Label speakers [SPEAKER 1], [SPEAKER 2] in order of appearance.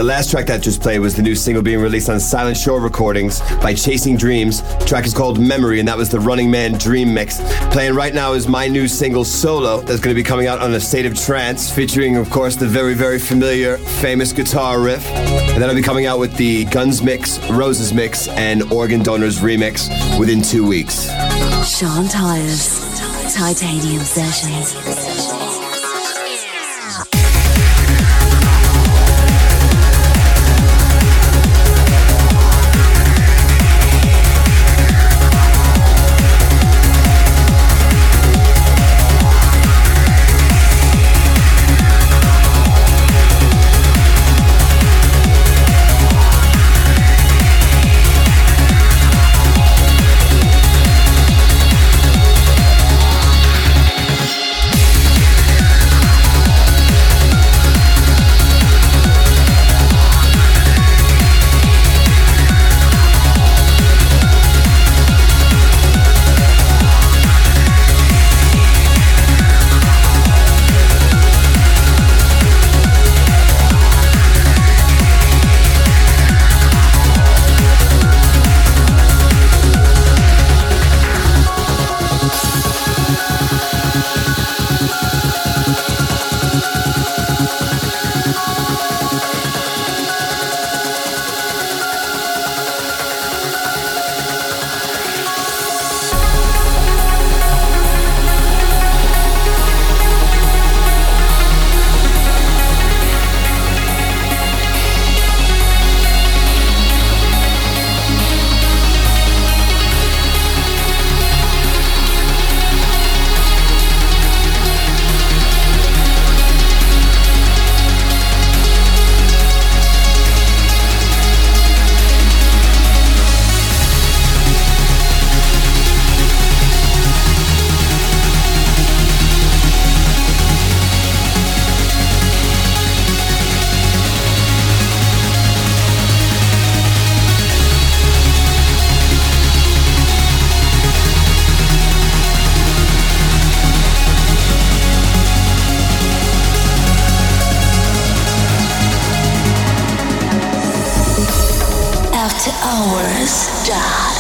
[SPEAKER 1] last track that just played was the new single being released on Silent Shore Recordings by Chasing Dreams. The track is called Memory, and that was the Running Man Dream mix. Playing right now is my new single Solo that's going to be coming out on A State of Trance, featuring, of course, the very, very familiar, famous guitar riff. And that'll be coming out with the Guns mix, Roses mix, and Organ Donors remix within 2 weeks.
[SPEAKER 2] Sean Tyas, Titanium Sessions. After Hours,